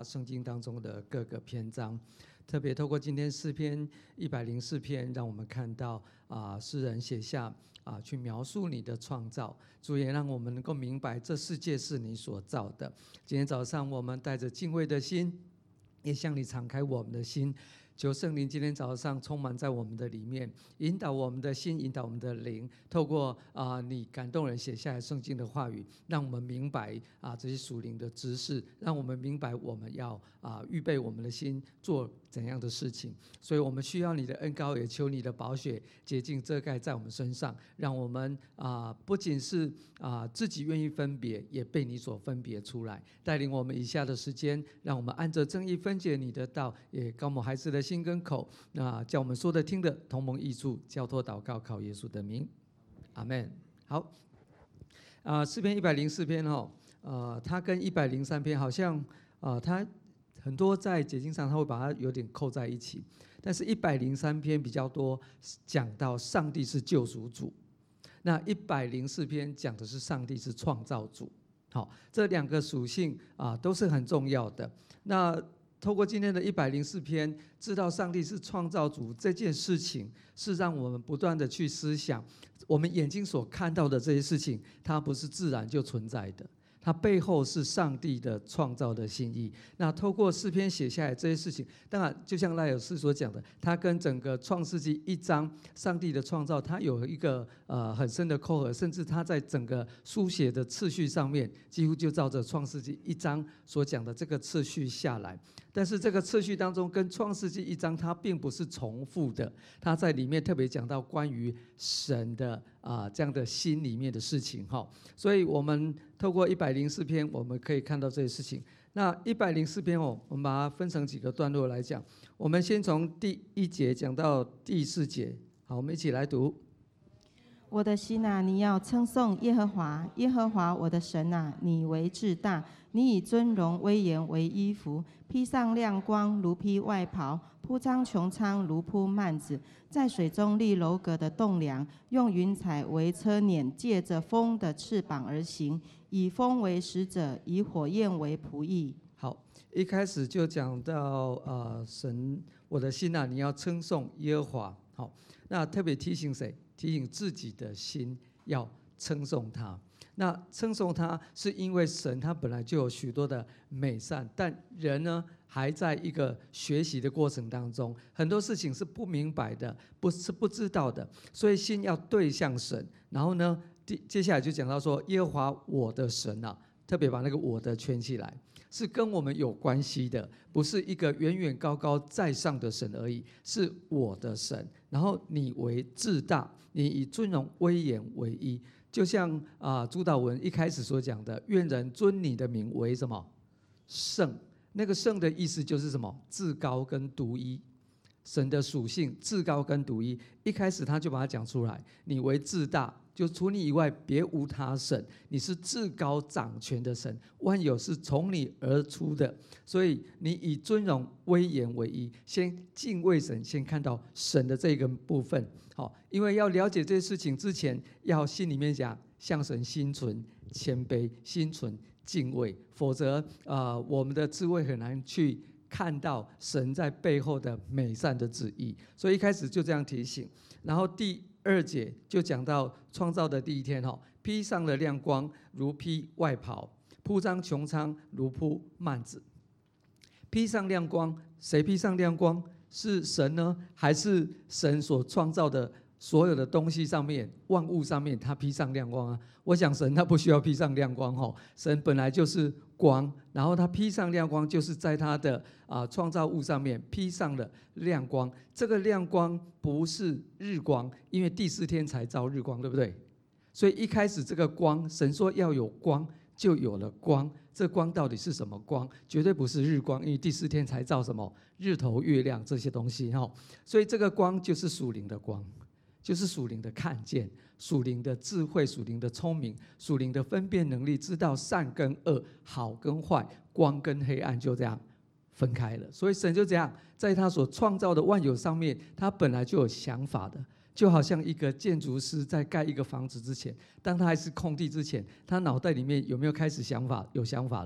圣经当中的各个篇章，特别透过今天诗篇104篇，让我们看到诗人写下去描述你的创造。主也让我们能够明白这世界是你所造的。今天早上我们带着敬畏的心，也向你敞开我们的心，求圣灵今天早上充满在我们的里面，引导我们的心，引导我们的灵，透过你感动人写下来圣经的话语，让我们明白这些属灵的知识，让我们明白我们要预备我们的心做怎样的事情。所以我们需要你的恩膏，也求你的宝血洁净遮盖在我们身上，让我们不仅是自己愿意分别，也被你所分别出来。带领我们以下的时间，让我们按着正义分解你的道，也高摩孩子的心跟口，叫我们说的听的同盟益处，交托祷告靠耶稣的名，阿们。好，诗篇104篇它跟103篇好像它很多在解经上他会把它有点扣在一起，但是103篇比较多讲到上帝是救赎主，那104篇讲的是上帝是创造主。好，这两个属性都是很重要的。那透过今天的104篇，知道上帝是创造主这件事情，是让我们不断的去思想，我们眼睛所看到的这些事情，它不是自然就存在的，它背后是上帝的创造的心意。那透过诗篇写下来这些事情，当然就像赖有士所讲的，它跟整个创世纪1章上帝的创造，它有一个很深的扣合，甚至它在整个书写的次序上面，几乎就照着创世纪1章所讲的这个次序下来。但是这个次序当中跟创世纪1章它并不是重复的，它在里面特别讲到关于神的这样的心里面的事情。所以我们透过104篇我们可以看到这些事情。那104篇我们把它分成几个段落来讲，我们先从第1节讲到第4节。好，我们一起来读。 我的心啊，你要称颂耶和华，耶和华我的神啊，你为至大，你以尊荣威严为衣服，披上亮光如披外袍，铺张穹苍如铺幔子，在水中立楼阁的栋梁，用云彩为车辇，借着风的翅膀而行，以风为使者，以火焰为仆役。 好，一开始就讲到神，我的心啊，你要称颂耶和华。好，那特别提醒谁？提醒自己的心要称颂他。那称颂他是因为神他本来就有许多的美善，但人呢还在一个学习的过程当中，很多事情是不明白的，是不知道的，所以心要对向神。然后呢，接下来就讲到说耶和华我的神啊，特别把那个我的圈起来，是跟我们有关系的，不是一个远远高高在上的神而已，是我的神。然后你为至大，你以尊荣威严为衣，就像主祷文一开始所讲的，愿人尊你的名为什么？圣。那个圣的意思就是什么？至高跟独一。神的属性至高跟独一，一开始他就把它讲出来，你为至大，就除你以外别无他神，你是至高掌权的神，万有是从你而出的，所以你以尊荣威严为衣，先敬畏神，先看到神的这个部分。好，因为要了解这些事情之前，要心里面讲向神心存谦卑，心存敬畏，否则我们的智慧很难去看到神在背后的美善的旨意。所以一开始就这样提醒。然后第2节就讲到创造的第1天，披上了亮光如披外袍，铺张穹苍如铺幔子。披上亮光，谁披上亮光？是神呢，还是神所创造的所有的东西上面，万物上面他披上亮光啊？我想神他不需要披上亮光，神本来就是光，然后他披上亮光，就是在他的创造物上面披上了亮光。这个亮光不是日光，因为第4天才造日光，对不对？所以一开始这个光，神说要有光，就有了光。这光到底是什么光？绝对不是日光，因为第4天才造什么日头、月亮这些东西。所以这个光就是属灵的光，就是属灵的看见，属灵的智慧，属灵的聪明，属灵的分辨能力，知道善跟恶，好跟坏，光跟黑暗就这样分开了。所以神就这样在他所创造的万有上面，他本来就有想法的。就好像一个建筑师在盖一个房子之前，当他还是空地之前，他脑袋里面有没有开始想法？有想法了。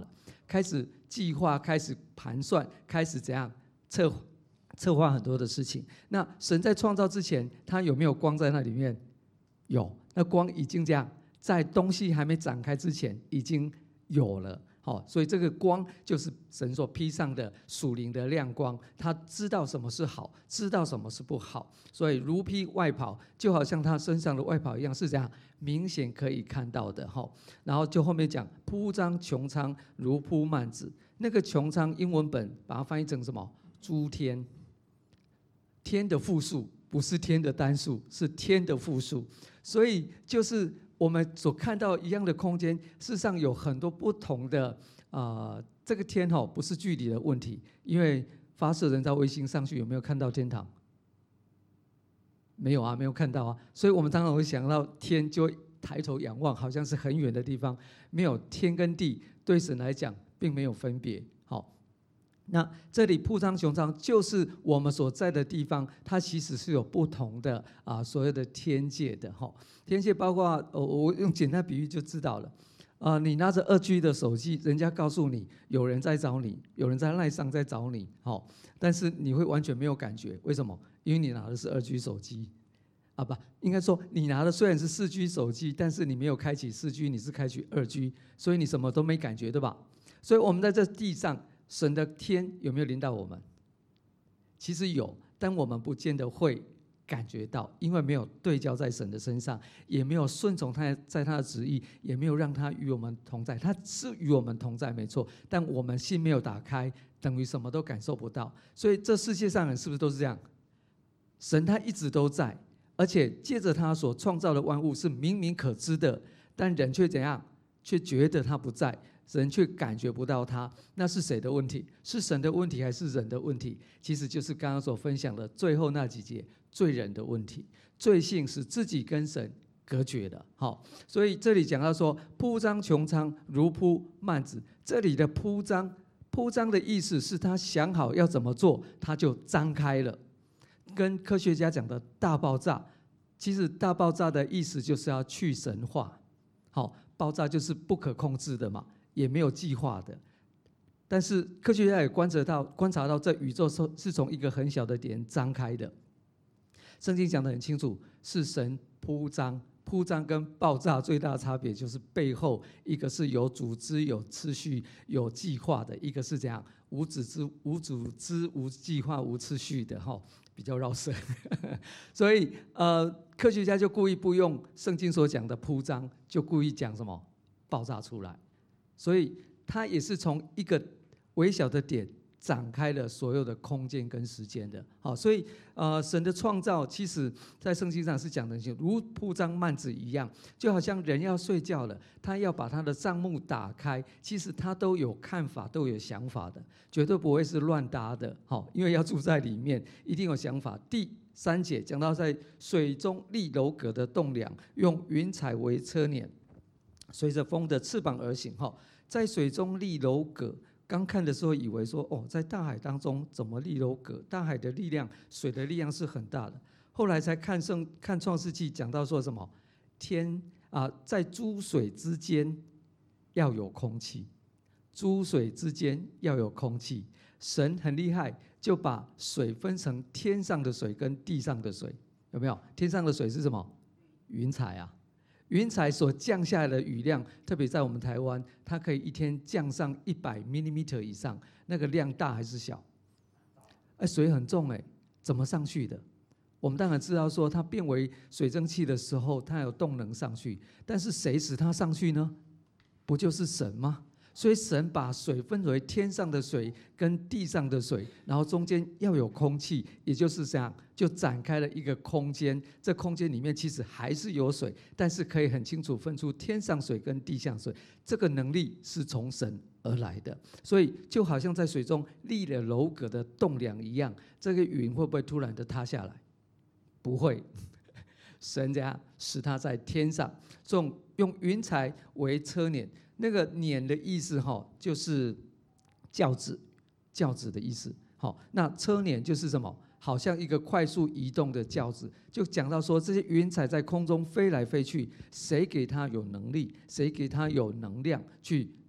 开始计划，开始盘算，开始怎样策划很多的事情。那神在创造之前，他有没有光在那里面？有，那光已经这样，在东西还没展开之前已经有了。所以这个光就是神所披上的属灵的亮光，他知道什么是好，知道什么是不好，所以如披外袍，就好像他身上的外袍一样，是这样明显可以看到的。然后就后面讲铺张穹苍如铺幔子，那个穹苍英文本把它翻译成什么？诸天，天的复数，不是天的单数，是天的复数。所以就是我们所看到一样的空间，事实上有很多不同的这个天不是距离的问题，因为发射人造卫星上去有没有看到天堂？没有啊，没有看到啊。所以我们常常会想到天，就抬头仰望，好像是很远的地方。没有，天跟地对神来讲并没有分别。那这里铺张穹苍就是我们所在的地方，它其实是有不同的所谓的天界的。天界包括我用简单比喻就知道了。你拿着2G 的手机，人家告诉你有人在找你，有人在赖上在找你，但是你会完全没有感觉，为什么？因为你拿的是2G 手机不，应该说你拿的虽然是4G 手机，但是你没有开启4G，你是开启2G，所以你什么都没感觉，对吧？所以我们在这地上，神的天有没有临到我们？其实有，但我们不见得会感觉到，因为没有对焦在神的身上，也没有顺从他在他的旨意，也没有让他与我们同在。他是与我们同在没错，但我们心没有打开，等于什么都感受不到。所以这世界上人是不是都是这样？神他一直都在，而且借着他所创造的万物是明明可知的，但人却怎样？却觉得他不在，人却感觉不到他。那是谁的问题？是神的问题还是人的问题？其实就是刚刚所分享的最后那几节，罪人的问题。罪性使自己跟神隔绝了。所以这里讲到说铺张穹苍如铺幔子，这里的铺张的意思是他想好要怎么做，他就张开了。跟科学家讲的大爆炸，其实大爆炸的意思就是要去神化。爆炸就是不可控制的嘛，也没有计划的。但是科学家也观察到这宇宙是从一个很小的点张开的。圣经讲得很清楚，是神铺张。铺张跟爆炸最大的差别就是背后一个是有组织、有次序、有计划的，一个是这样无组织、无计划、无次序的，比较绕舌。所以科学家就故意不用圣经所讲的铺张，就故意讲什么爆炸出来。所以它也是从一个微小的点展开了所有的空间跟时间的。所以神的创造其实在圣经上是讲的如铺张幔子一样，就好像人要睡觉了，他要把他的帐幕打开，其实他都有看法，都有想法的，绝对不会是乱搭的。因为要住在里面，一定有想法。第3节讲到在水中立楼阁的栋梁，用云彩为车辇，随着风的翅膀而行。在水中立楼阁，刚看的时候以为说在大海当中怎么立楼阁？大海的力量、水的力量是很大的。后来才看创世纪讲到说什么？天在诸水之间要有空气，诸水之间要有空气。神很厉害，就把水分成天上的水跟地上的水，有没有？天上的水是什么？云彩啊。云彩所降下来的雨量，特别在我们台湾，它可以一天降上100 mm 以上，那个量大还是小？水很重怎么上去的？我们当然知道说它变为水蒸气的时候，它有动能上去，但是谁使它上去呢？不就是神吗？所以神把水分为天上的水跟地上的水，然后中间要有空气，也就是这样，就展开了一个空间。这空间里面其实还是有水，但是可以很清楚分出天上水跟地上水。这个能力是从神而来的，所以就好像在水中立了楼阁的栋梁一样。这个云会不会突然的塌下来？不会，神这样使它在天上，用云彩为车辇。那个辇的意思就是轿子的意思。那车辇就是什么？好像一个快速移动的轿子。就讲到说这些云彩在空中飞来飞去，谁给他有能力，谁给他有能量去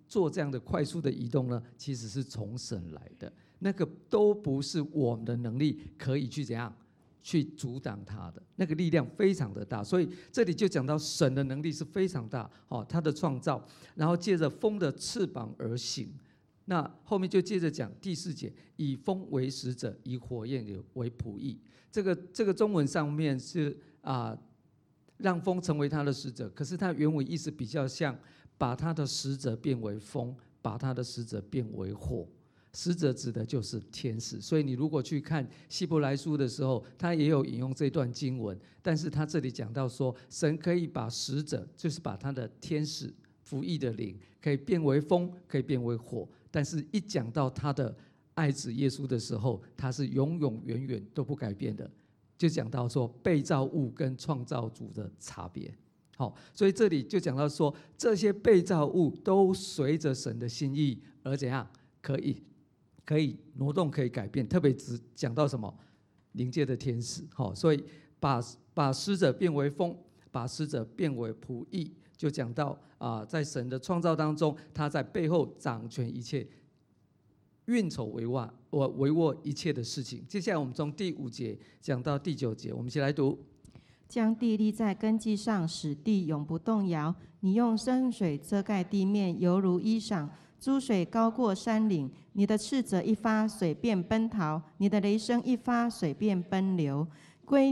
做这样的快速的移动呢？其实是从神来的，那个都不是我们的能力可以去怎样去阻挡它的，那个力量非常的大。所以这里就讲到神的能力是非常大，他的创造，然后借着风的翅膀而行。那后面就接着讲第4节，以风为使者，以火焰为仆役。这个中文上面是让风成为他的使者，可是他原文意思比较像把他的使者变为风，把他的使者变为火。使者指的就是天使，所以你如果去看希伯来书的时候，他也有引用这段经文，但是他这里讲到说，神可以把使者，就是把他的天使服役的灵，可以变为风，可以变为火，但是一讲到他的爱子耶稣的时候，他是永永远远都不改变的，就讲到说被造物跟创造主的差别。好，所以这里就讲到说，这些被造物都随着神的心意而怎样可以挪动，可以改变。特别只讲到什么灵界的天使。所以把使者变为风，把使者变为仆役，就讲到在神的创造当中，他在背后掌权一切，运筹帷幄一切的事情。接下来我们从第5节讲到第9节，我们一起来读。 将地立在根基上，使地永不动摇。你用深水遮盖地面，犹如衣裳。诸水高过山岭，你的斥责一发，水便奔逃；你的雷声一发，水便奔流。归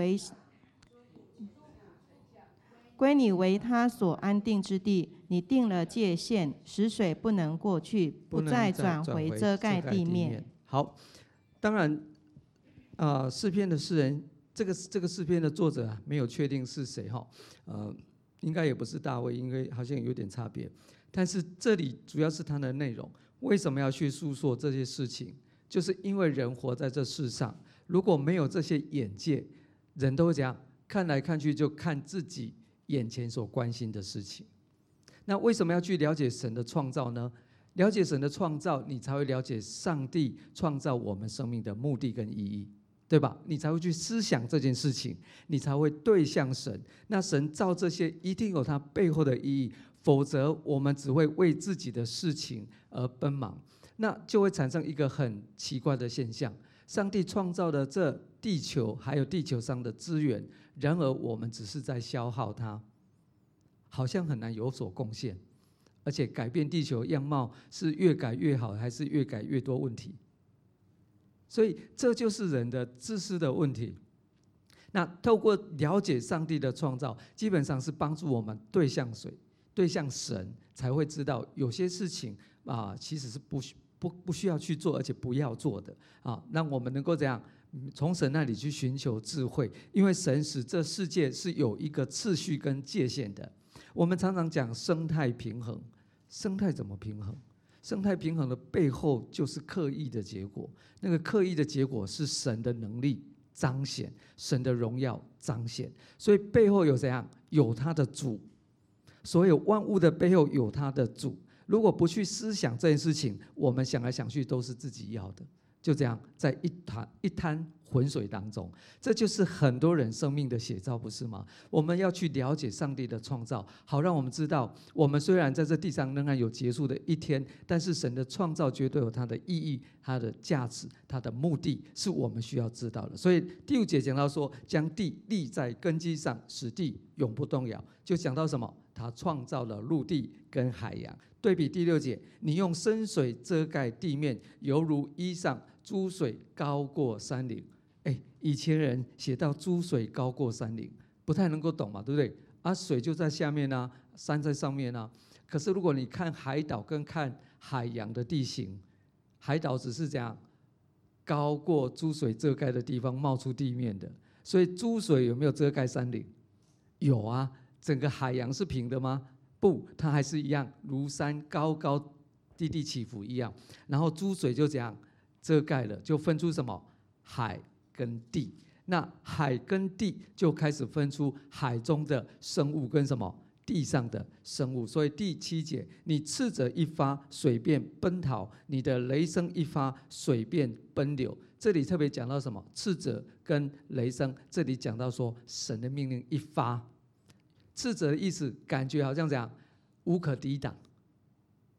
你为他所安定之地，你定了界限，使水不能过去，不再转回遮盖地面。 好，当然诗篇的诗人，这个诗篇的作者没有确定是谁应该也不是大卫，因为好像有点差别。但是这里主要是它的内容，为什么要去诉说这些事情？就是因为人活在这世上，如果没有这些眼界，人都会怎样？看来看去就看自己眼前所关心的事情。那为什么要去了解神的创造呢？了解神的创造，你才会了解上帝创造我们生命的目的跟意义，对吧？你才会去思想这件事情，你才会对向神。那神造这些一定有他背后的意义，否则我们只会为自己的事情而奔忙，那就会产生一个很奇怪的现象：上帝创造的这地球还有地球上的资源，然而我们只是在消耗它，好像很难有所贡献，而且改变地球样貌是越改越好，还是越改越多问题？所以这就是人的自私的问题。那透过了解上帝的创造，基本上是帮助我们对向神，才会知道有些事情其实是不需要去做，而且不要做的让我们能够这样从神那里去寻求智慧，因为神使这世界是有一个次序跟界限的。我们常常讲生态平衡，生态怎么平衡？生态平衡的背后就是刻意的结果，那个刻意的结果是神的能力彰显，神的荣耀彰显，所以背后有怎样？有他的主。所有万物的背后有他的主，如果不去思想这件事情，我们想来想去都是自己要的，就这样在一滩浑水当中。这就是很多人生命的写照，不是吗？我们要去了解上帝的创造，好让我们知道，我们虽然在这地上仍然有结束的一天，但是神的创造绝对有它的意义、它的价值、它的目的，是我们需要知道的。所以第5节讲到说，将地立在根基上，使地永不动摇，就讲到什么？他创造了陆地跟海洋。对比第6节，你用深水遮盖地面，犹如衣裳，诸水高过山岭。以前人写到诸水高过山岭，不太能够懂嘛，对不对？水就在下面啊，山在上面啊。可是如果你看海岛跟看海洋的地形，海岛只是这样高过诸水遮盖的地方冒出地面的，所以诸水有没有遮盖山岭？有啊。整个海洋是平的吗？不，它还是一样，如山高高低低起伏一样。然后诸水就这样遮盖了，就分出什么？海跟地。那海跟地就开始分出海中的生物跟什么？地上的生物。所以第7节，你斥责一发，水便奔逃；你的雷声一发，水便奔流。这里特别讲到什么？斥责跟雷声。这里讲到说，神的命令一发。斥责的意思，感觉好像这样无可抵挡，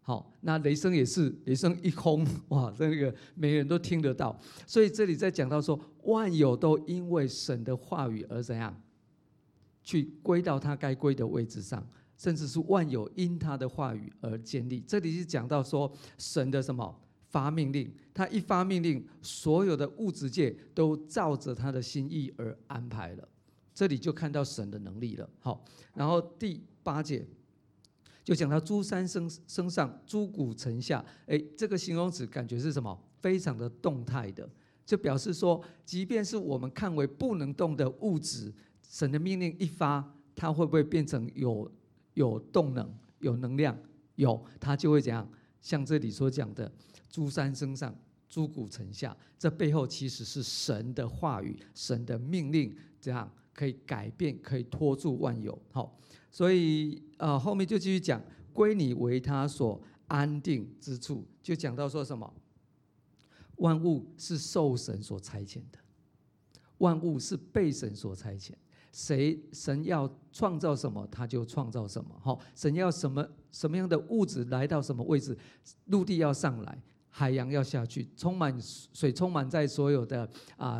好，那雷声也是，雷声一轰，哇，这个每个人都听得到。所以这里在讲到说，万有都因为神的话语而怎样，去归到他该归的位置上，甚至是万有因他的话语而建立。这里是讲到说，神的什么发命令，他一发命令，所有的物质界都照着他的心意而安排了。这里就看到神的能力了。好，然后第8节。就讲到诸山升上，诸谷沉下，这个形容词感觉是什么？非常的动态的，就表示说，即便是我们看为不能动的物质，神的命令一发，它会不会变成有动能、有能量？有，它就会怎样？像这里所讲的，诸山升上，诸谷沉下，这背后其实是神的话语、神的命令，这样可以改变、可以托住万有。好。所以后面就继续讲，归你为他所安定之处，就讲到说什么？万物是受神所差遣的，万物是被神所差遣。神要创造什么，他就创造什么。好，神要什么样的物质来到什么位置，陆地要上来，海洋要下去，水充满在所有的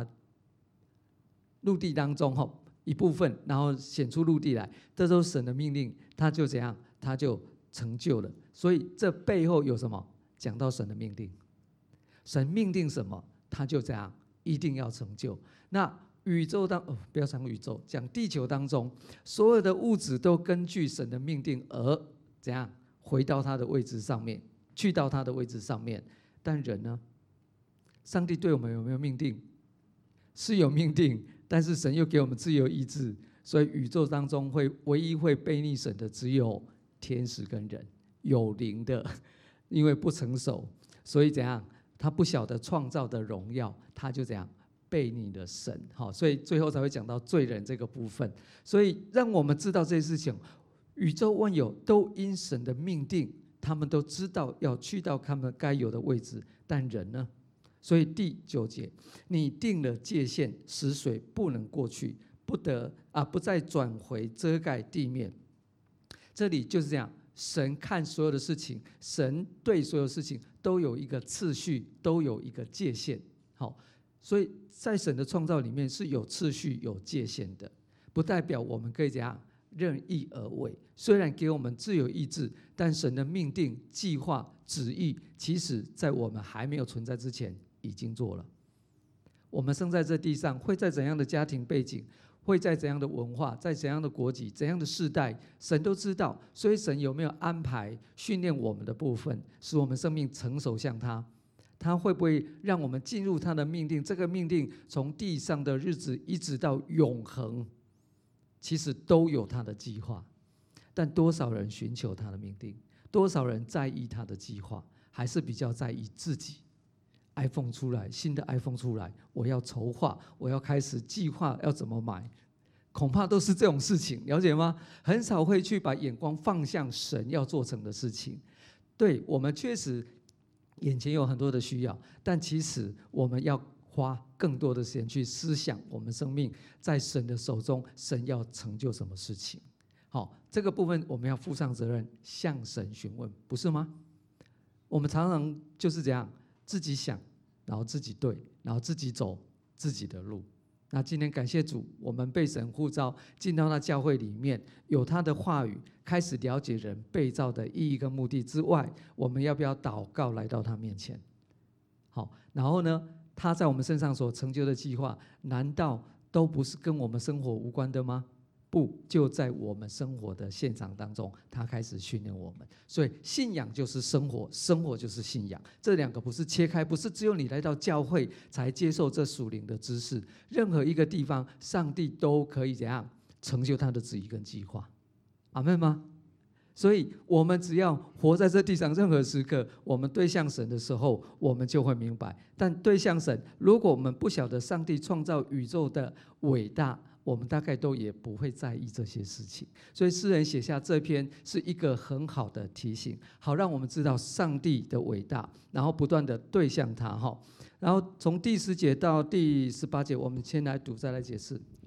陆地当中。一部分，然后显出陆地来，这都是神的命令，他就怎样，他就成就了。所以这背后有什么？讲到神的命令，神命定什么，他就这样一定要成就。那宇宙不要讲宇宙，讲地球当中所有的物质都根据神的命定而怎样回到他的位置上面，去到他的位置上面。但人呢？上帝对我们有没有命定？是有命定。但是神又给我们自由意志，所以宇宙当中唯一会背逆神的只有天使跟人，有灵的，因为不成熟，所以怎样？他不晓得创造的荣耀，他就怎样背逆了神。好，所以最后才会讲到罪人这个部分。所以让我们知道这些事情，宇宙万有都因神的命定，他们都知道要去到他们该有的位置，但人呢？所以第9节，你定了界限，使水不能过去，不再转回遮盖地面。这里就是这样，神看所有的事情，神对所有事情都有一个次序，都有一个界限。好，所以在神的创造里面是有次序、有界限的，不代表我们可以怎样任意而为。虽然给我们自由意志，但神的命定、计划、旨意，其实在我们还没有存在之前已经做了。我们生在这地上，会在怎样的家庭背景，会在怎样的文化，在怎样的国籍，怎样的世代，神都知道。所以神有没有安排训练我们的部分，使我们生命成熟像他？他会不会让我们进入他的命定？这个命定从地上的日子一直到永恒，其实都有他的计划。但多少人寻求他的命定？多少人在意他的计划？还是比较在意自己？iPhone 出来，新的 iPhone 出来，我要筹划，我要开始计划要怎么买，恐怕都是这种事情，了解吗？很少会去把眼光放向神要做成的事情。对，我们确实眼前有很多的需要，但其实我们要花更多的时间去思想我们生命在神的手中，神要成就什么事情。好，这个部分我们要负上责任，向神询问，不是吗？我们常常就是这样，自己想，然后自己对，然后自己走自己的路。那今天感谢主，我们被神呼召进到那教会里面，有他的话语，开始了解人被造的意义跟目的之外，我们要不要祷告来到他面前？好，然后呢，他在我们身上所成就的计划，难道都不是跟我们生活无关的吗？不，就在我们生活的现场当中，他开始训练我们。所以信仰就是生活，生活就是信仰，这两个不是切开，不是只有你来到教会才接受这属灵的知识。任何一个地方，上帝都可以怎样成就他的旨意跟计划。阿们吗？所以我们只要活在这地上，任何时刻我们对向神的时候，我们就会明白。但对向神，如果我们不晓得上帝创造宇宙的伟大，我们大概都也不会在意这些事情。所以诗人写下这篇是一个很好的提醒，好让我们知道上帝的伟大，然后不断的对向他。然后从第10节到第18节，我们先来读再来解释。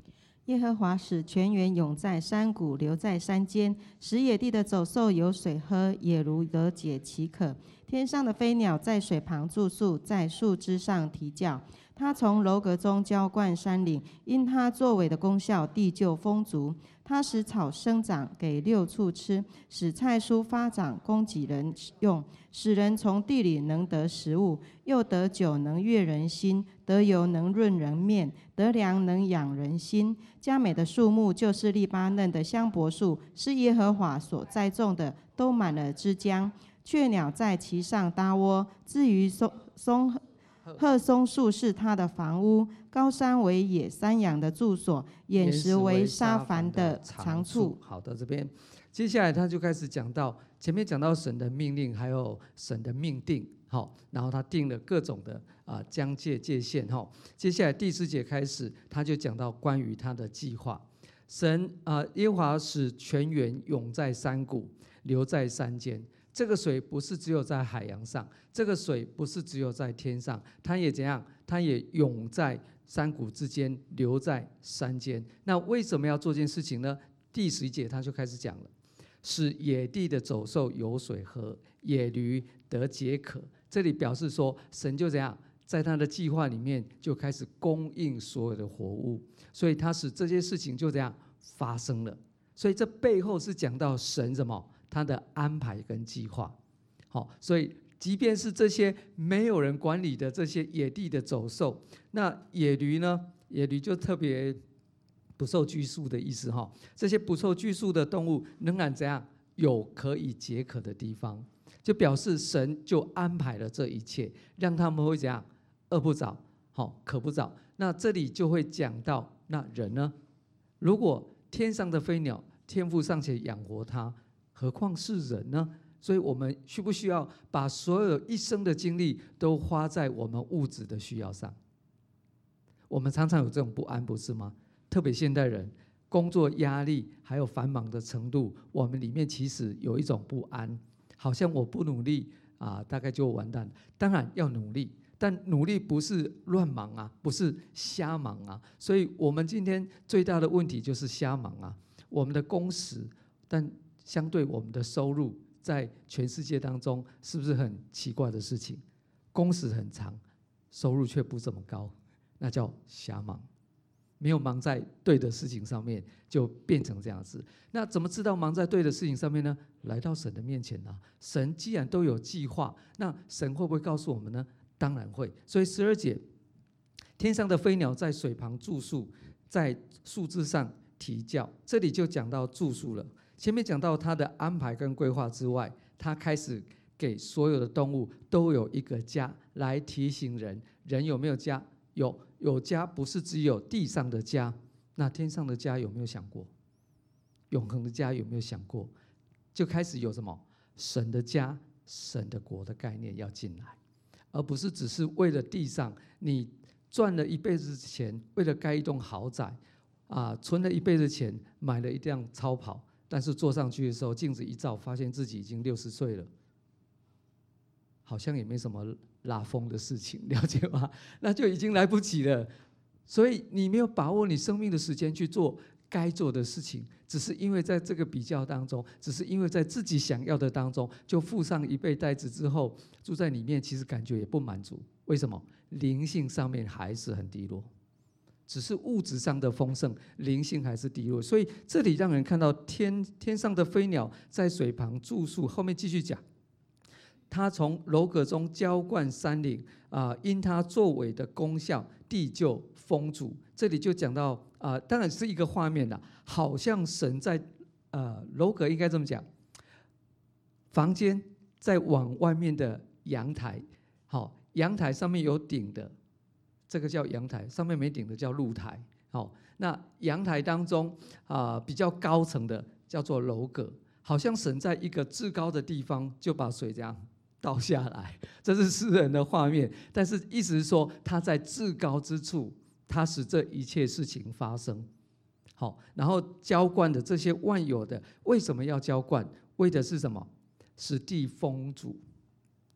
耶和华使泉源涌在山谷，流在山间，使野地的走兽有水喝，也如得解其渴。天上的飞鸟在水旁住宿，在树枝上啼叫。他从楼阁中浇灌山岭，因他作为的功效，地就丰足。他使草生长，给六畜吃，使菜蔬发长，供给人用，使人从地里能得食物，又得酒能悦人心，得油能润人面，得粮能养人心。佳美的树木就是利巴嫩的香柏树，是耶和华所栽种的，都满了枝浆。雀鸟在其上搭窝，至于褐松树是它的房屋，高山为野山羊的住所，岩石为沙凡的长处。 好的，这边接下来他就开始讲到，前面讲到神的命令，还有神的命定，好，然后他定了各种的疆界界限，哈。接下来第4节开始，他就讲到关于他的计划。神耶和华使泉源涌在山谷，流在山间。这个水不是只有在海洋上，这个水不是只有在天上，它也怎样？它也涌在山谷之间，流在山间。那为什么要做这件事情呢？第11节他就开始讲了，使野地的走兽有水喝，野驴得解渴。这里表示说，神就怎样，在他的计划里面就开始供应所有的活物，所以他使这些事情就这样发生了。所以这背后是讲到神什么？他的安排跟计划。好，所以即便是这些没有人管理的这些野地的走兽，那野驴呢？野驴就特别不受拘束的意思哈。这些不受拘束的动物仍然怎样有可以解渴的地方，就表示神就安排了这一切，让他们会怎样饿不着，好渴不着。那这里就会讲到，那人呢？如果天上的飞鸟，天父尚且养活它，何况是人呢？所以我们需不需要把所有一生的精力都花在我们物质的需要上？我们常常有这种不安，不是吗？特别现代人工作压力还有繁忙的程度，我们里面其实有一种不安，好像我不努力大概就完蛋了。当然要努力，但努力不是乱忙啊，不是瞎忙啊。所以我们今天最大的问题就是瞎忙啊。我们的工时，但相对我们的收入，在全世界当中是不是很奇怪的事情？工时很长，收入却不怎么高，那叫瞎忙。没有忙在对的事情上面，就变成这样子。那怎么知道忙在对的事情上面呢？来到神的面前啊，神既然都有计划，那神会不会告诉我们呢？当然会。所以12节，天上的飞鸟在水旁住宿，在树枝上啼叫。这里就讲到住宿了。前面讲到他的安排跟规划之外，他开始给所有的动物都有一个家，来提醒人。人有没有家？有家，不是只有地上的家。那天上的家有没有想过？永恒的家有没有想过？就开始有什么神的家、神的国的概念要进来，而不是只是为了地上你赚了一辈子钱，为了盖一栋豪宅存了一辈子钱买了一辆超跑，但是坐上去的时候，镜子一照，发现自己已经60岁了，好像也没什么拉风的事情，了解吗？那就已经来不及了。所以你没有把握你生命的时间去做该做的事情，只是因为在这个比较当中，只是因为在自己想要的当中，就付上一倍代价之后，住在里面，其实感觉也不满足。为什么？灵性上面还是很低落。只是物质上的丰盛，灵性还是低落。所以这里让人看到天上的飞鸟在水旁住宿。后面继续讲，他从楼阁中浇灌山岭因他作为的功效，地就丰足。这里就讲到当然是一个画面啦，好像神在楼阁应该这么讲，房间在往外面的阳台，好，阳台上面有顶的。这个叫阳台，上面没顶的叫露台。那阳台当中比较高层的叫做楼阁，好像神在一个至高的地方就把水这样倒下来，这是诗人的画面。但是意思是说，他在至高之处，他使这一切事情发生。好，然后浇灌的这些万有的，为什么要浇灌？为的是什么？使地丰足，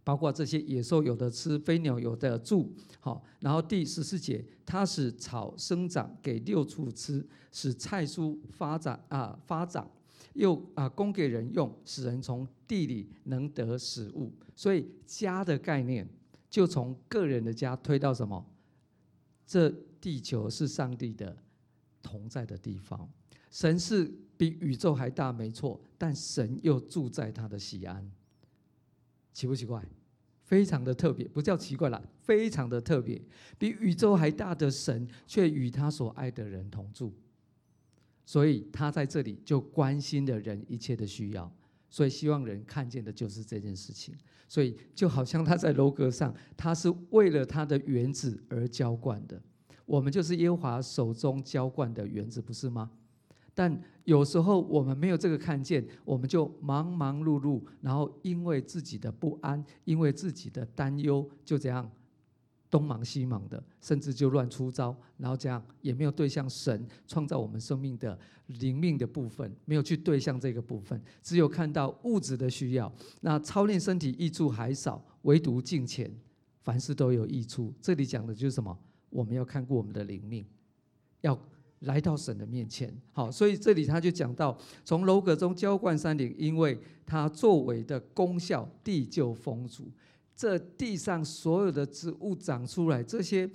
包括这些野兽有的吃，飞鸟有的住。好，然后第14节，他使草生长，给六畜吃，使菜蔬发长，又供给人用，使人从地里能得食物。所以家的概念就从个人的家推到什么？这地球是上帝的同在的地方。神是比宇宙还大，没错，但神又住在他的西安，奇不奇怪？非常的特别，不叫奇怪啦，非常的特别。比宇宙还大的神，却与他所爱的人同住，所以他在这里就关心了人一切的需要，所以希望人看见的就是这件事情。所以就好像他在楼阁上，他是为了他的园子而浇灌的。我们就是耶和华手中浇灌的园子，不是吗？但有时候我们没有这个看见，我们就忙忙碌碌，然后因为自己的不安，因为自己的担忧，就这样东忙西忙的，甚至就乱出招，然后这样也没有对象神创造我们生命的灵命的部分，没有去对象这个部分，只有看到物质的需要。那操练身体益处还少，唯独敬虔，凡事都有益处。这里讲的就是什么？我们要看顾我们的灵命，要来到神的面前。好，所以这里他就讲到，从楼阁中浇灌山林，因为它作为的功效，地就丰足。这地上所有的植物长出来，这些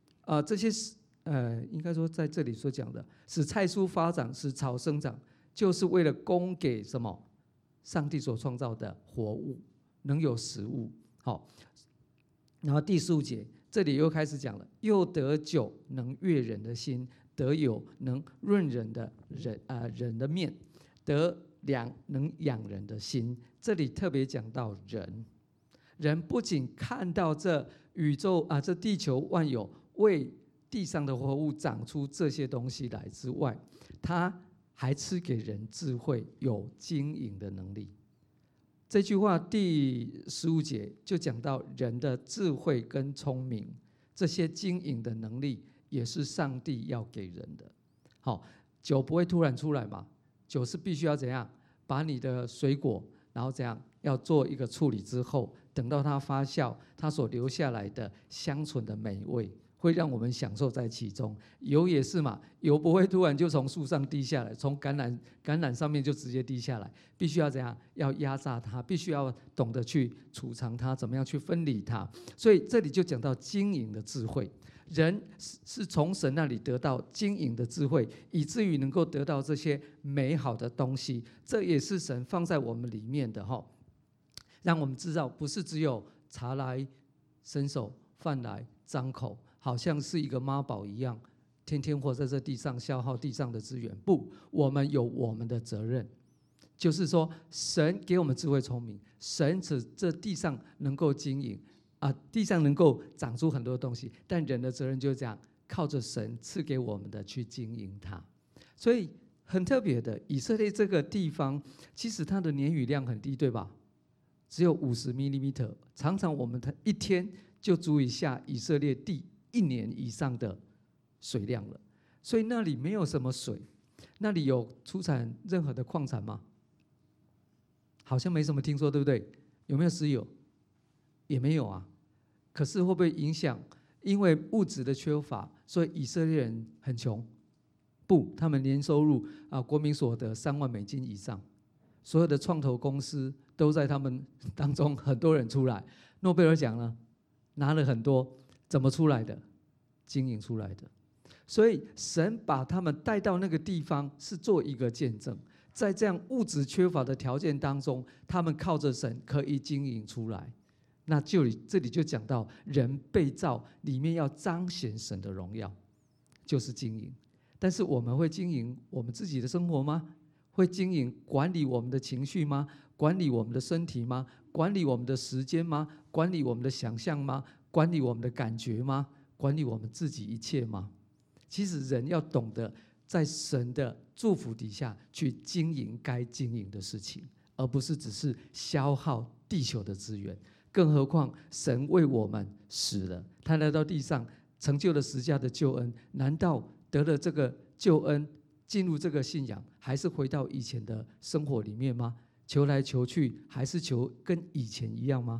应该说在这里所讲的，使菜蔬发长，使草生长，就是为了供给什么？上帝所创造的活物，能有食物。好，然后第15节，这里又开始讲了，又得酒能悦人的心，得油能润人的面，得粮能养人的心。这里特别讲到人不仅看到这宇宙这地球万有为地上的活物长出这些东西来之外，他还赐给人智慧，有经营的能力。这句话第15节就讲到人的智慧跟聪明，这些经营的能力也是上帝要给人的。好，酒不会突然出来嘛，酒是必须要怎样？把你的水果，然后怎样要做一个处理之后，等到它发酵，它所留下来的香醇的美味，会让我们享受在其中。油也是嘛，油不会突然就从树上滴下来，从橄榄上面就直接滴下来，必须要怎样？要压榨它，必须要懂得去储藏它，怎么样去分离它。所以这里就讲到经营的智慧，人是从神那里得到经营的智慧，以至于能够得到这些美好的东西。这也是神放在我们里面的哈，让我们知道，不是只有茶来伸手，饭来张口，好像是一个妈宝一样，天天活在这地上，消耗地上的资源。不，我们有我们的责任，就是说，神给我们智慧聪明，神使这地上能够经营地上能够长出很多东西，但人的责任就是这样，靠着神赐给我们的去经营它。所以很特别的，以色列这个地方，其实它的年雨量很低，对吧？只有50 mm， 常常我们一天就足以下以色列地1年以上的水量了。所以那里没有什么水，那里有出产任何的矿产吗？好像没什么听说，对不对？有没有石油？也没有啊。可是会不会影响？因为物质的缺乏，所以以色列人很穷？不，他们年收入国民所得3万美金以上，所有的创投公司都在他们当中，很多人出来。诺贝尔奖呢，拿了很多，怎么出来的？经营出来的。所以神把他们带到那个地方，是做一个见证。在这样物质缺乏的条件当中，他们靠着神可以经营出来。那这里就讲到，人被造里面要彰显神的荣耀，就是经营。但是我们会经营我们自己的生活吗？会经营管理我们的情绪吗？管理我们的身体吗？管理我们的时间吗？管理我们的想象吗？管理我们的感觉吗？管理我们自己一切吗？其实人要懂得在神的祝福底下去经营该经营的事情，而不是只是消耗地球的资源。更何况神为我们死了，他来到地上成就了十架的救恩，难道得了这个救恩进入这个信仰，还是回到以前的生活里面吗？求来求去还是求跟以前一样吗？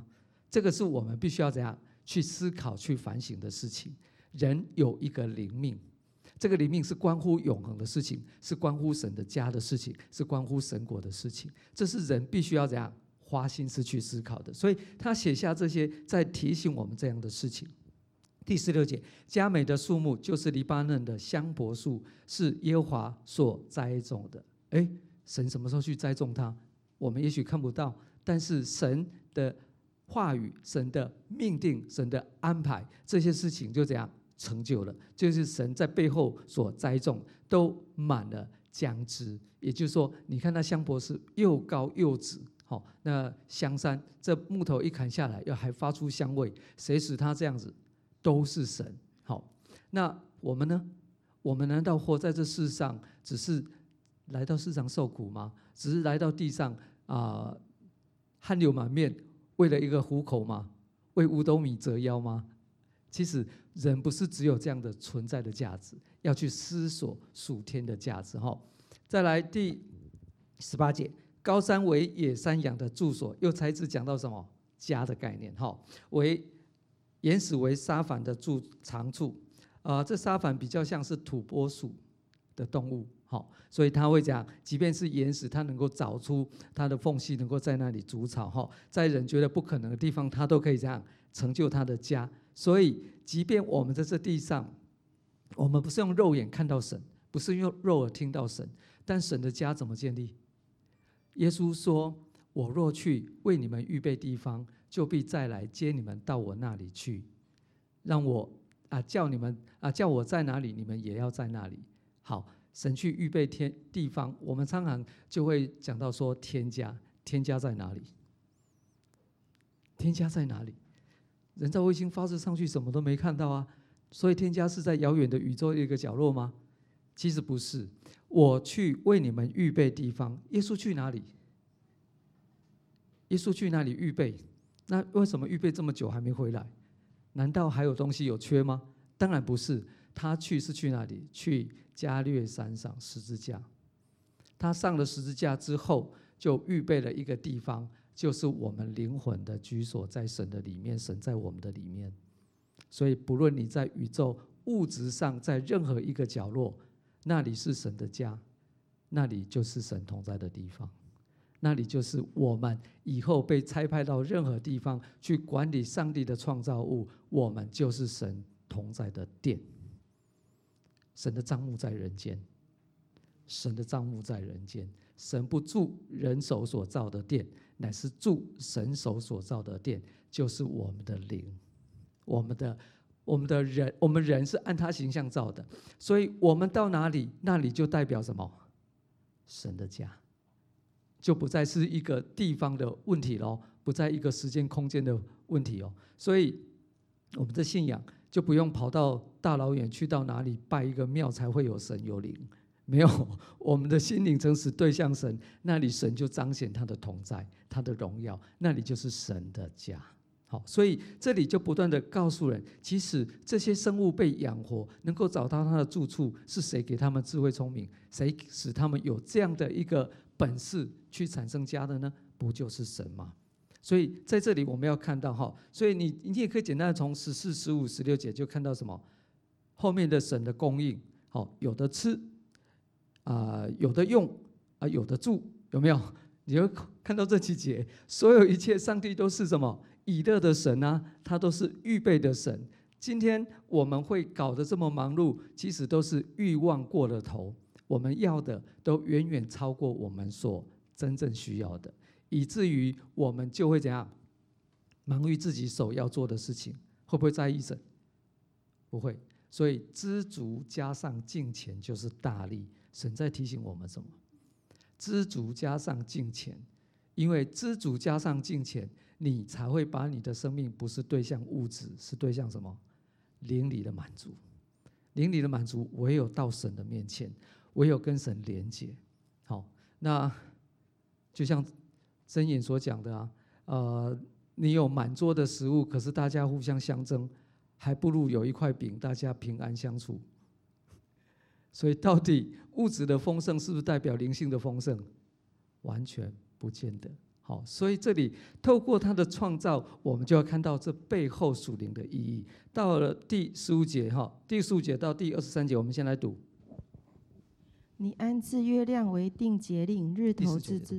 这个是我们必须要怎样去思考、去反省的事情。人有一个灵命，这个灵命是关乎永恒的事情，是关乎神的家的事情，是关乎神国的事情，这是人必须要怎样花心思去思考的。所以他写下这些，在提醒我们这样的事情。第16节，佳美的树木就是黎巴嫩的香柏树，是耶和华所栽种的。神什么时候去栽种它？我们也许看不到，但是神的话语、神的命定、神的安排，这些事情就这样成就了。就是神在背后所栽种，都满了浆汁。也就是说，你看那香柏是又高又直，那香山这木头一砍下来，又还发出香味，谁使它这样子？都是神。那我们呢？我们难道活在这世上，只是来到世上受苦吗？只是来到地上汗流满面，为了一个糊口吗？为五斗米折腰吗？其实人不是只有这样的存在的价值，要去思索属天的价值。再来第18节，高山为野山羊的住所，又再次讲到什么？家的概念。岩石为沙反的常处，这沙反比较像是土拨鼠的动物，所以它会讲，即便是岩石，它能够找出它的缝隙，能够在那里筑巢，在人觉得不可能的地方，它都可以这样成就它的家。所以，即便我们在这地上，我们不是用肉眼看到神，不是用肉耳听到神，但神的家怎么建立？耶稣说：“我若去为你们预备地方，就必再来接你们到我那里去，让我叫我在哪里，你们也要在那里。”好，神去预备地方，我们常常就会讲到说天家，天家在哪里？天家在哪里？人造卫星发射上去什么都没看到啊，所以天家是在遥远的宇宙的一个角落吗？其实不是。我去为你们预备地方。耶稣去哪里？耶稣去哪里预备？那为什么预备这么久还没回来？难道还有东西有缺吗？当然不是。他去是去哪里？去加略山上十字架。他上了十字架之后，就预备了一个地方，就是我们灵魂的居所，在神的里面，神在我们的里面。所以不论你在宇宙物质上，在任何一个角落，那里是神的家，那里就是神同在的地方，那里就是我们以后被差派到任何地方去管理上帝的创造物，我们就是神同在的殿。神的帐幕在人间，神的帐幕在人间。神不住人手所造的殿，乃是住神手所造的殿，就是我们的灵。我们人是按他形象造的，所以我们到哪里，那里就代表什么？神的家，就不再是一个地方的问题咯，不再一个时间空间的问题哦。所以我们的信仰就不用跑到大老远去到哪里拜一个庙才会有神有灵，没有，我们的心灵诚实对向神，那里神就彰显他的同在，他的荣耀，那里就是神的家。好，所以这里就不断的告诉人，其实这些生物被养活，能够找到它的住处，是谁给他们智慧聪明？谁使他们有这样的一个本事去产生家的呢？不就是神吗？所以在这里我们要看到，所以你也可以简单的从14、15、16节就看到什么？后面的神的供应，有的吃，有的用，有的住，有没有？你会看到这几节，所有一切，上帝都是什么？以勒的神啊，他都是预备的神。今天我们会搞得这么忙碌，其实都是欲望过了头，我们要的都远远超过我们所真正需要的，以至于我们就会怎样？忙于自己手要做的事情，会不会在意神？不会。所以知足加上敬虔就是大利。神在提醒我们什么？知足加上敬虔，因为知足加上敬虔，你才会把你的生命不是对向物质，是对向什么？灵里的满足。灵里的满足，唯有到神的面前，唯有跟神连结。好，那就像箴言所讲的你有满桌的食物，可是大家互相相争，还不如有一块饼，大家平安相处。所以到底物质的丰盛是不是代表灵性的丰盛？完全不见得。 好，所以这里透过他的创造，我们就要看到这背后属灵的意义。到了第15节第15节到第23节，我们先来读。 你安置月亮为定节令，日头自之。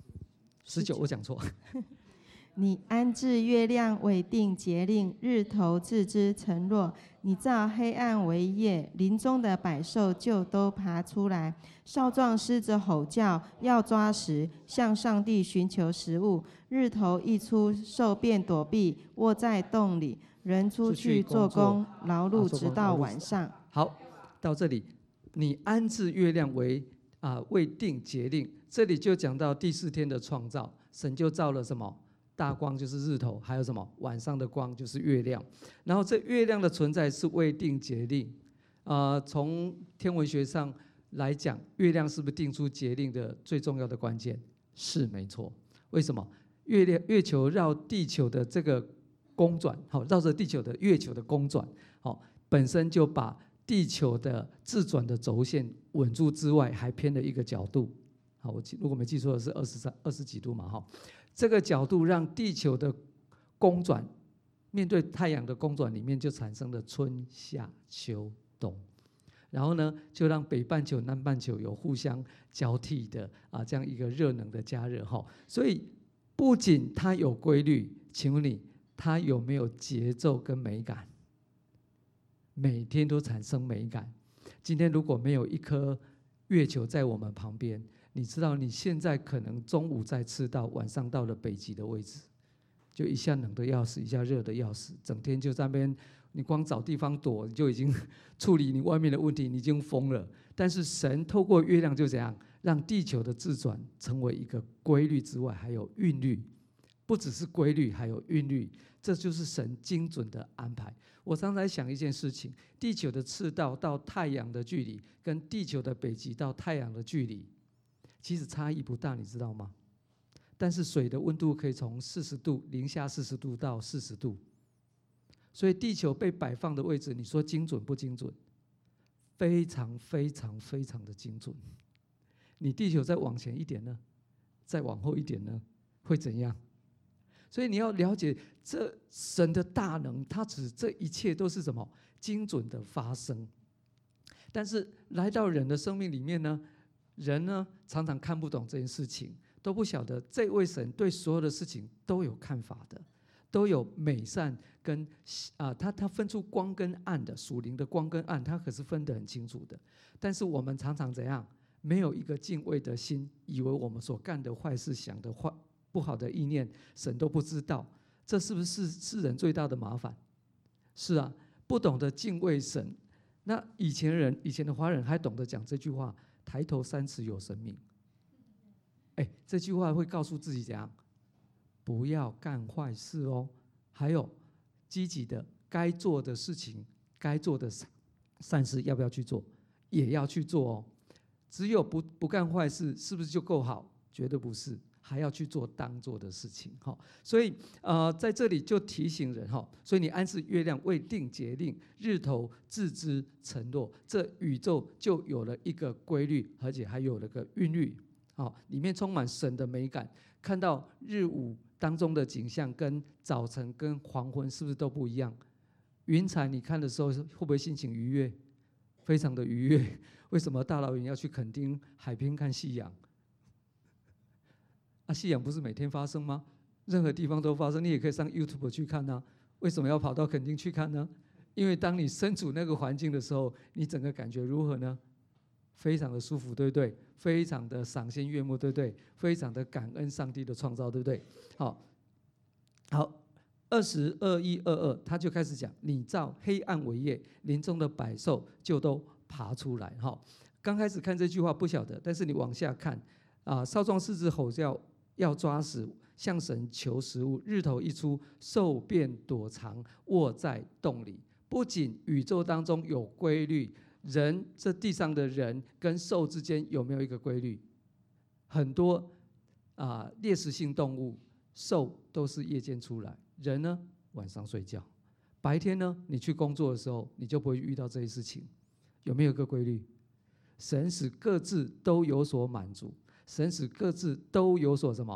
19我讲错。 你安置月亮为定节令，日头自之晨落。你造黑暗为夜，林中的百兽就都爬出来。少壮狮子吼叫，要抓食，向上帝寻求食物。日头一出，兽便躲避，卧在洞里。人出去做工，劳碌直到晚上。 好，到这里，你安置月亮为定节令，这里就讲到第4天的创造，神就造了什么？大光就是日头，还有什么？晚上的光就是月亮。然后这月亮的存在是未定节令。从天文学上来讲，月亮是不是定出节令的最重要的关键？是没错。为什么？月球绕地球的这个公转，绕着地球的月球的公转，本身就把地球的自转的轴线稳住之外，还偏了一个角度。我如果没记错的是20几度嘛，这个角度让地球的公转面对太阳的公转里面就产生了春夏秋冬，然后呢就让北半球南半球有互相交替的这样一个热能的加热。所以不仅它有规律，请问你它有没有节奏跟美感？每天都产生美感。今天如果没有一颗月球在我们旁边，你知道你现在可能中午在赤道，晚上到了北极的位置，就一下冷的要死，一下热的要死，整天就在那边，你光找地方躲，你就已经处理你外面的问题，你已经疯了。但是神透过月亮就怎样，让地球的自转成为一个规律之外，还有韵律，不只是规律，还有韵律，这就是神精准的安排。我常常在想一件事情，地球的赤道到太阳的距离，跟地球的北极到太阳的距离，其实差异不大，你知道吗？但是水的温度可以从40度，零下40度到40度，所以地球被摆放的位置，你说精准不精准？非常非常非常的精准。你地球再往前一点呢，再往后一点呢，会怎样？所以你要了解这神的大能，它指这一切都是什么？精准的发生。但是来到人的生命里面呢，人呢常常看不懂这件事情，都不晓得这位神对所有的事情都有看法的，都有美善跟他分出光跟暗的，属灵的光跟暗，他可是分得很清楚的。但是我们常常怎样？没有一个敬畏的心，以为我们所干的坏事、想的不好的意念，神都不知道。这是不是世人最大的麻烦？是啊，不懂得敬畏神。那以前的华人还懂得讲这句话：抬头3尺有神明。这句话会告诉自己怎样？不要干坏事哦。还有积极的该做的事情，该做的善事要不要去做？也要去做哦。只有不干坏事，是不是就够好？绝对不是，还要去做当做的事情。所以在这里就提醒人，所以你安置月亮为定节令，日头自之晨落，这宇宙就有了一个规律，而且还有了个韵律。里面充满神的美感，看到日午当中的景象跟早晨跟黄昏是不是都不一样？云彩你看的时候会不会心情愉悦？非常的愉悦。为什么大老远要去垦丁海边看夕阳？夕阳不是每天发生吗？任何地方都发生，你也可以上 YouTube 去看啊。为什么要跑到垦丁去看呢？因为当你身处那个环境的时候，你整个感觉如何呢？非常的舒服，对不对？非常的赏心悦目，对不对？非常的感恩上帝的创造，对不对？好，22:22他就开始讲：你造黑暗为夜，林中的百兽就都爬出来。刚开始看这句话不晓得，但是你往下看少壮狮子吼叫，要抓食，向神求食物。日头一出，兽便躲藏，卧在洞里。不仅宇宙当中有规律，人这地上的人跟兽之间有没有一个规律？很多猎食性动物，兽都是夜间出来，人呢晚上睡觉。白天呢，你去工作的时候，你就不会遇到这些事情。有没有一个规律？神使各自都有所满足，神使各自都有所什么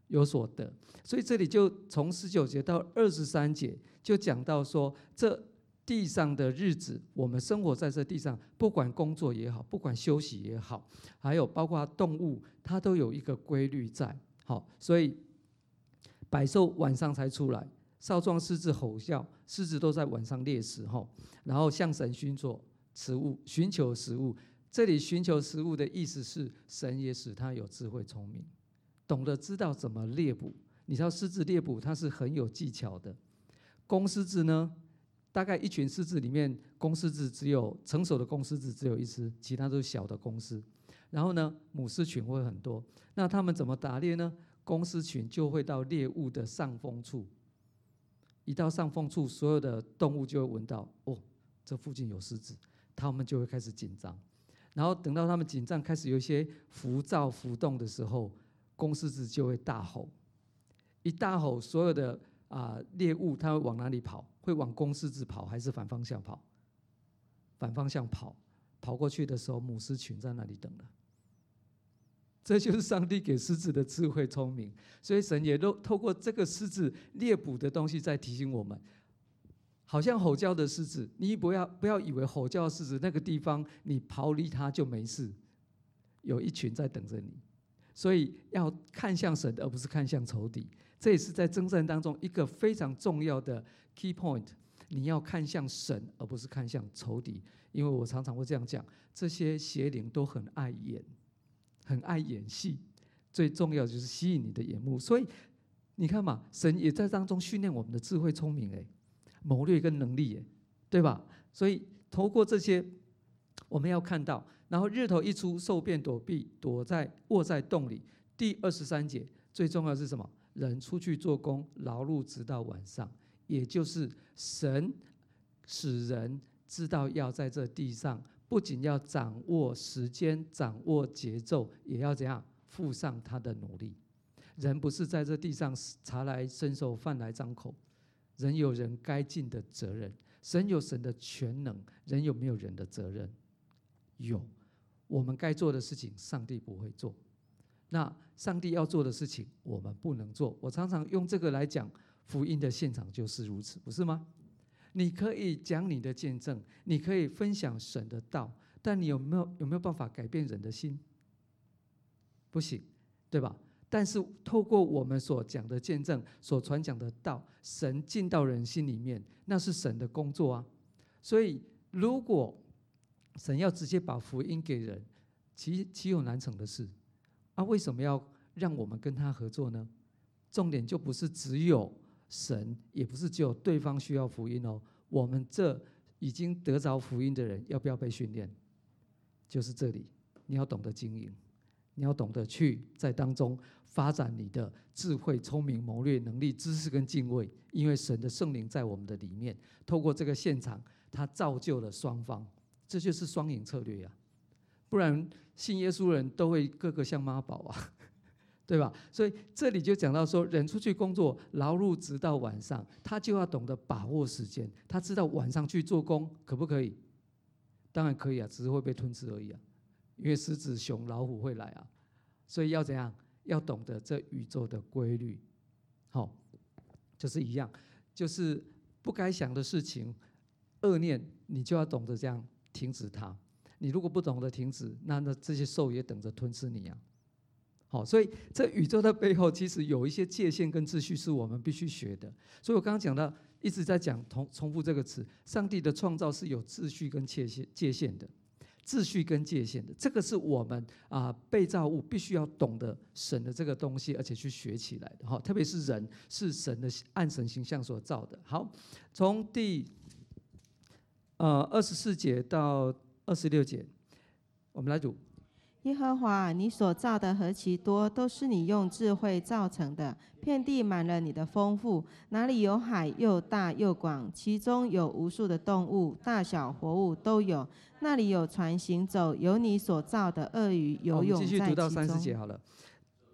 有所得。所以这里就从19节到23节就讲到说，这地上的日子，我们生活在这地上，不管工作也好，不管休息也好，还有包括动物，它都有一个规律在。好，所以百兽晚上才出来，少壮狮子吼叫，狮子都在晚上猎食，然后向神寻求食物。这里寻求食物的意思是，神也使他有智慧聪明，懂得知道怎么猎捕。你知道狮子猎捕它是很有技巧的。公狮子呢，大概一群狮子里面，公狮子成熟的公狮子只有一只，其他都是小的公狮。然后呢，母狮群会很多。那他们怎么打猎呢？公狮群就会到猎物的上风处，一到上风处，所有的动物就会闻到，这附近有狮子，他们就会开始紧张。然后等到他们紧张，开始有一些浮躁浮动的时候，公狮子就会大吼。一大吼，所有的猎物它会往哪里跑？会往公狮子跑，还是反方向跑？反方向跑。跑过去的时候，母狮群在那里等了。这就是上帝给狮子的智慧聪明。所以神也透过这个狮子猎捕的东西，在提醒我们，好像吼叫的狮子，你不要以为吼叫的狮子那个地方你逃离它就没事，有一群在等着你。所以要看向神，而不是看向仇敌。这也是在征战当中一个非常重要的 key point。你要看向神，而不是看向仇敌。因为我常常会这样讲，这些邪灵都很爱演戏，最重要的就是吸引你的眼目。所以你看嘛，神也在当中训练我们的智慧聪明，谋略跟能力，对吧？所以透过这些，我们要看到，然后日头一出，兽便躲避，卧在洞里。第23节最重要的是什么？人出去做工，劳碌直到晚上，也就是神使人知道要在这地上，不仅要掌握时间、掌握节奏，也要怎样付上他的努力。人不是在这地上茶来伸手，饭来张口，人有人该尽的责任。神有神的全能，人有没有人的责任？有。我们该做的事情，上帝不会做。那上帝要做的事情，我们不能做。我常常用这个来讲，福音的现场就是如此，不是吗？你可以讲你的见证，你可以分享神的道，但你有没有办法改变人的心？不行，对吧？但是透过我们所讲的见证，所传讲的道，神进到人心里面，那是神的工作啊。所以如果神要直接把福音给人，岂有难成的事啊？为什么要让我们跟他合作呢？重点就不是只有神，也不是只有对方需要福音哦。我们这已经得着福音的人，要不要被训练？就是这里，你要懂得经营，你要懂得去在当中发展你的智慧、聪明、谋略、能力、知识跟敬畏，因为神的圣灵在我们的里面，透过这个现场，他造就了双方，这就是双赢策略呀。不然信耶稣的人都会个个像妈宝啊。对吧？所以这里就讲到说，人出去工作，劳碌直到晚上，他就要懂得把握时间。他知道晚上去做工可不可以？当然可以啊，只是会被吞吃而已啊。因为狮子、熊、老虎会来啊，所以要怎样？要懂得这宇宙的规律。就是一样，就是不该想的事情、恶念，你就要懂得这样停止它。你如果不懂得停止，那这些兽也等着吞吃你啊。所以这宇宙的背后其实有一些界限跟秩序是我们必须学的。所以我刚刚讲到，一直在讲重复这个词，上帝的创造是有秩序跟界限的，秩序跟界限的，这个是我们被造物必须要懂得神的这个东西，而且去学起来的。特别是人是神的按神形象所造的。好，从第24节到26节，我们来读。 耶和华，你所造的何其多，都是你用智慧造成的。遍地满了你的丰富，哪里有海又大又广，其中有无数的动物，大小活物都有。那里有船行走，有你所造的鳄鱼游泳在其中。 我们继续读到30节好了。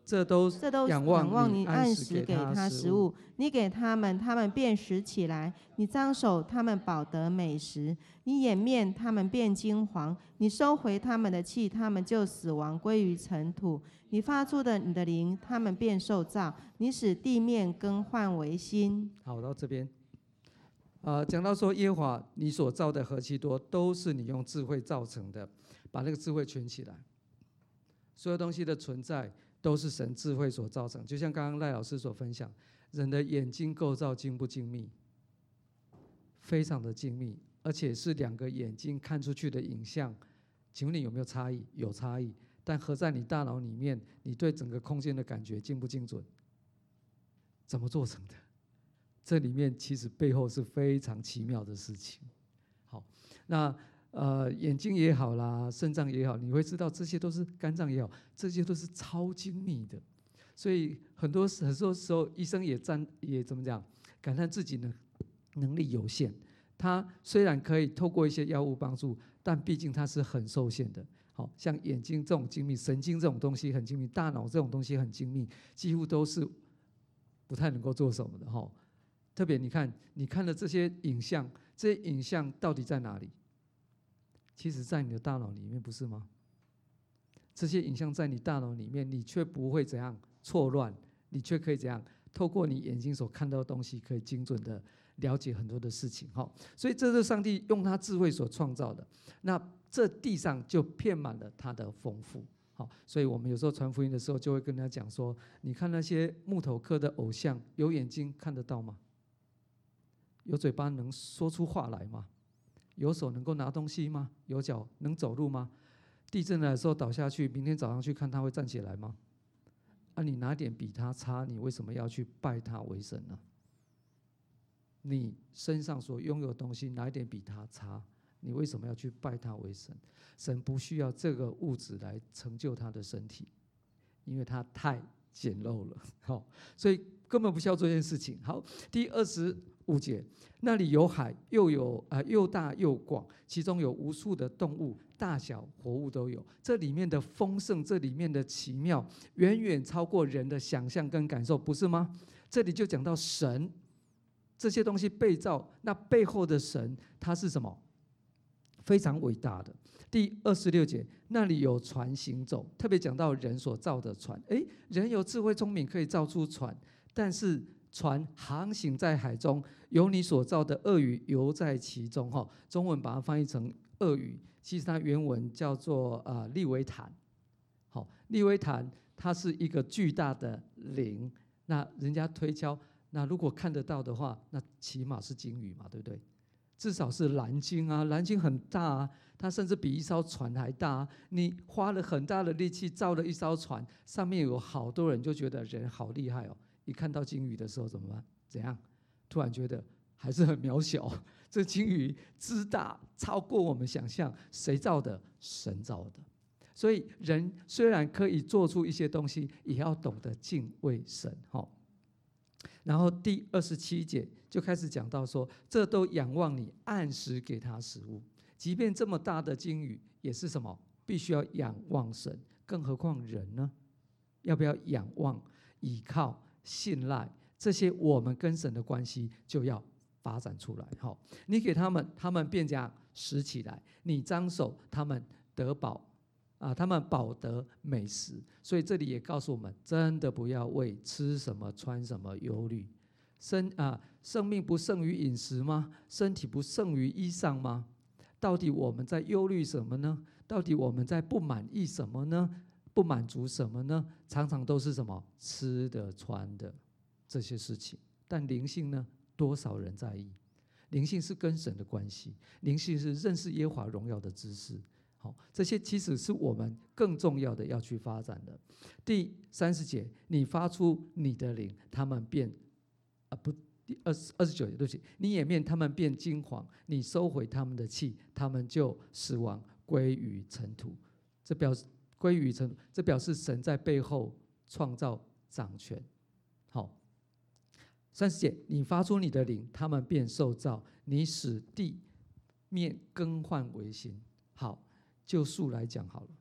这都仰望你按时给时给他食食物。你给他们，他们便拾起来；你张手，他们饱得美食；你掩面，他们便惊惶；你收回他们的气，他们就死亡，归于尘土。你发出的你的灵，他们便受造；你使地面更换为新。 好，到这边，讲到说耶和华你所造的何其多，都是你用智慧造成的，把那个智慧圈起来。所有东西的存在都是神智慧所造成，就像刚刚赖老师所分享，人的眼睛构造精不精密？非常的精密，而且是2个眼睛看出去的影像。请问你有没有差异？有差异，但合在你大脑里面，你对整个空间的感觉精不精准？怎么做成的？这里面其实背后是非常奇妙的事情。好，那眼睛也好啦，肾脏也好，你会知道这些都是肝脏也好，这些都是超精密的。所以很多时候，医生也怎么讲，感叹自己的能力有限。他虽然可以透过一些药物帮助，但毕竟他是很受限的。好像眼睛这种精密，神经这种东西很精密，大脑这种东西很精密，几乎都是不太能够做什么的哈。特别你看的这些影像，这些影像到底在哪里？其实在你的大脑里面，不是吗？这些影像在你大脑里面，你却不会怎样错乱，你却可以怎样透过你眼睛所看到的东西，可以精准的了解很多的事情。所以这是上帝用他智慧所创造的。那这地上就遍满了他的丰富。所以我们有时候传福音的时候，就会跟他讲说：你看那些木头刻的偶像，有眼睛看得到吗？有嘴巴能说出话来吗？有手能够拿东西吗？有脚能走路吗？地震来的时候倒下去，明天早上去看他会站起来吗？你拿点比他差，你为什么要去拜他为神呢？你身上所拥有的东西哪一点比他差，你为什么要去拜他为神？神不需要这个物质来成就他的身体，因为他太简陋了。所以根本不需要做这件事情。好，第25节，那里有海，又大又广，其中有无数的动物，大小活物都有。这里面的丰盛，这里面的奇妙，远远超过人的想象跟感受，不是吗？这里就讲到神，这些东西被造，那背后的神他是什么？非常伟大的。第26节，那里有船行走，特别讲到人所造的船。人有智慧聪明，可以造出船，但是船航行在海中，有你所造的鳄鱼游在其中。中文把它翻译成鳄鱼，其实它原文叫做利维坦。利维坦它是一个巨大的灵，那人家推敲，那如果看得到的话，那起码是鲸鱼嘛，对不对？至少是蓝鲸啊，蓝鲸很大啊，它甚至比一艘船还大啊。你花了很大的力气造了一艘船，上面有好多人就觉得人好厉害哦。一看到鲸鱼的时候怎么办？怎样？突然觉得还是很渺小。这鲸鱼之大，超过我们想象。谁造的？神造的。所以人虽然可以做出一些东西，也要懂得敬畏神。然后第27节就开始讲到说，这都仰望你按时给他食物。即便这么大的鲸鱼，也是什么？必须要仰望神，更何况人呢？要不要仰望、倚靠、信赖？这些我们跟神的关系就要发展出来。你给他们，他们便这样拾起来；你张手，他们得饱。他们饱得美食。所以这里也告诉我们，真的不要为吃什么穿什么忧虑。生命不胜于饮食吗？身体不胜于衣裳吗？到底我们在忧虑什么呢？到底我们在不满意什么呢？不满足什么呢？常常都是什么？吃的穿的这些事情。但灵性呢？多少人在意？灵性是跟神的关系，灵性是认识耶和华荣耀的知识。这些其实是我们更重要的要去发展的。第30节，你发出你的灵，他们便第29节，对不起，你掩面，他们便惊惶；你收回他们的气，他们就死亡，归于尘土。这表示神在背后创造掌权。30节，你发出你的灵，他们便受造；你使地面更换为新。好。就树来讲好了，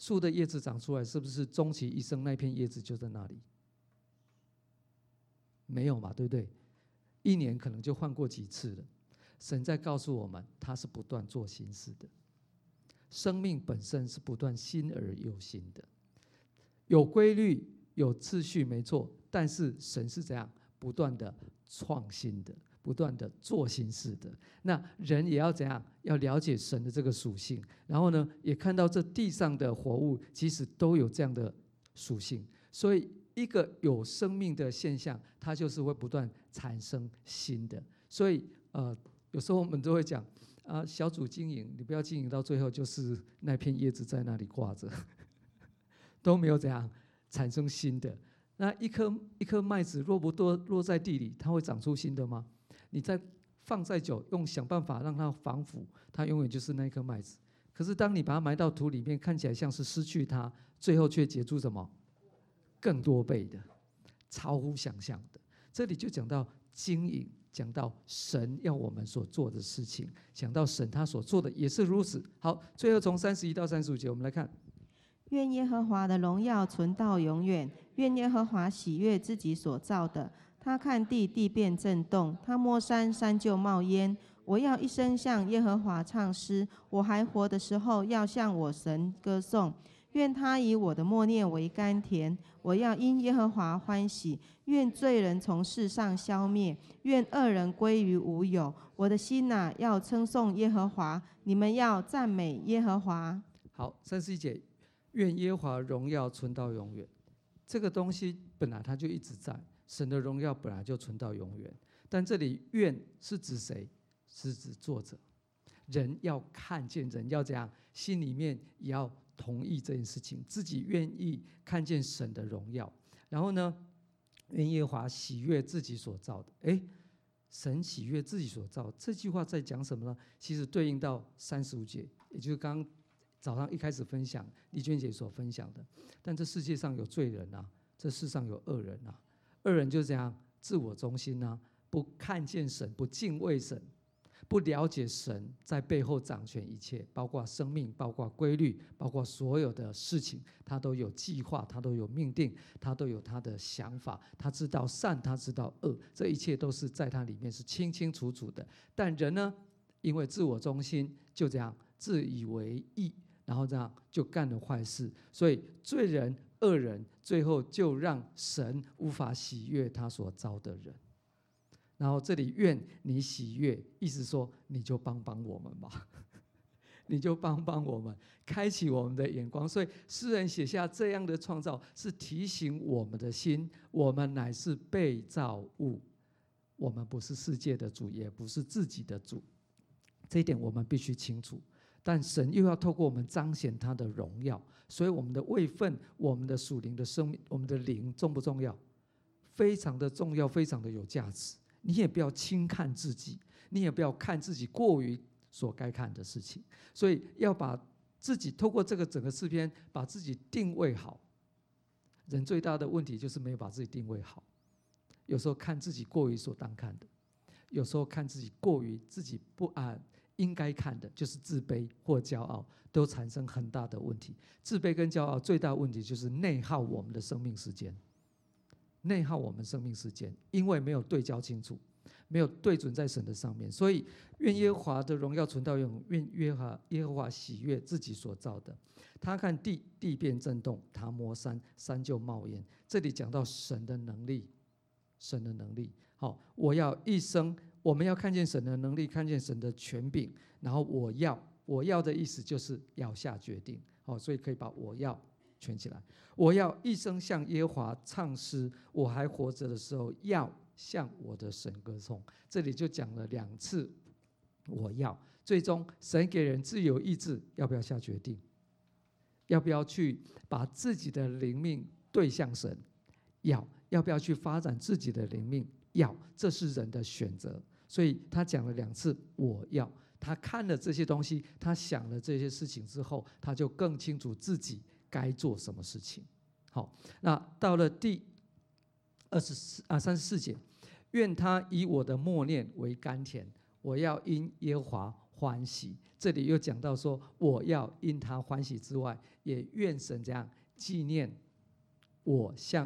树的叶子长出来，是不是终其一生那片叶子就在那里？没有嘛，对不对？一年可能就换过几次了。神在告诉我们，他是不断做新事的。生命本身是不断新而又新的，有规律、有秩序，没错。但是神是怎样不断的创新的，不断的做新事的。那人也要怎样？要了解神的这个属性，然后呢，也看到这地上的活物其实都有这样的属性。所以，一个有生命的现象，它就是会不断产生新的。所以，有时候我们都会讲。小组经营，你不要经营到最后就是那片叶子在那里挂着，都没有怎样产生新的。那一颗麦子若不落在地里，它会长出新的吗？你再放再久，想办法让它防腐，它永远就是那一颗麦子。可是当你把它埋到土里面，看起来像是失去它，最后却结出什么？更多倍的，超乎想象的。这里就讲到经营。讲到神要我们所做的事情，讲到神他所做的也是如此。好，最后从31到35节，我们来看： 愿耶和华的荣耀存到永远，愿耶和华喜悦自己所造的。他看地，地便震动；他摸山，山就冒烟。我要一生向耶和华唱诗，我还活的时候要向我神歌颂。愿他以我的默念为甘甜，我要因耶和华欢喜。愿罪人从世上消灭，愿恶人归于无有。我的心哪，要称颂耶和华，你们要赞美耶和华。 好，31节，愿耶和华荣耀存到永远。这个东西本来它就一直在，神的荣耀本来就存到永远。但这里愿是指谁？是指作者。人要看见，人要怎样？心里面也要同意这件事情，自己愿意看见神的荣耀。然后呢，愿耶和华喜悦自己所造的。神喜悦自己所造，这句话在讲什么呢？其实对应到35节，也就是刚刚早上一开始分享丽娟姐所分享的。但这世界上有罪人啊，这世上有恶人啊，恶人就这样自我中心啊，不看见神，不敬畏神。不了解神在背后掌权一切，包括生命，包括规律，包括所有的事情，他都有计划，他都有命定，他都有他的想法，他知道善，他知道恶，这一切都是在他里面是清清楚楚的。但人呢，因为自我中心，就这样自以为义，然后这样就干了坏事，所以罪人、恶人，最后就让神无法喜悦他所造的人。然后这里愿你喜悦，意思说你就帮我们吧，你就帮我们，开启我们的眼光。所以诗人写下这样的创造，是提醒我们的心，我们乃是被造物，我们不是世界的主，也不是自己的主，这一点我们必须清楚。但神又要透过我们彰显他的荣耀，所以我们的位分，我们的属灵的生命，我们的灵重不重要？非常的重要，非常的有价值。你也不要轻看自己，你也不要看自己过于所该看的事情，所以要把自己透过这个整个诗篇，把自己定位好。人最大的问题就是没有把自己定位好，有时候看自己过于所当看的，有时候看自己过于自己不应该看的，就是自卑或骄傲，都产生很大的问题。自卑跟骄傲最大的问题就是内耗我们的生命时间。内耗我们生命时间，因为没有对焦清楚，没有对准在神的上面，所以愿耶和华的荣耀存到永远，愿耶和华喜悦自己所造的。他看地，地便震动；他摸山，山就冒烟。这里讲到神的能力，神的能力。好，我要一生，我们要看见神的能力，看见神的权柄，然后我要的意思就是要下决定。好，所以可以把我要圈起来。我要一生向耶和华唱诗，我还活着的时候要向我的神歌颂。这里就讲了2次我要。最终神给人自由意志，要不要下决定？要不要去把自己的灵命对向神？要不要去发展自己的灵命？这是人的选择。所以他讲了2次我要。他看了这些东西，他想了这些事情之后，他就更清楚自己该做什么事情。好，那到了第34节，愿他以我的默念为甘甜，我要因耶和华欢喜。这里又讲到说，我要因他欢喜之外，也愿神这样纪念我向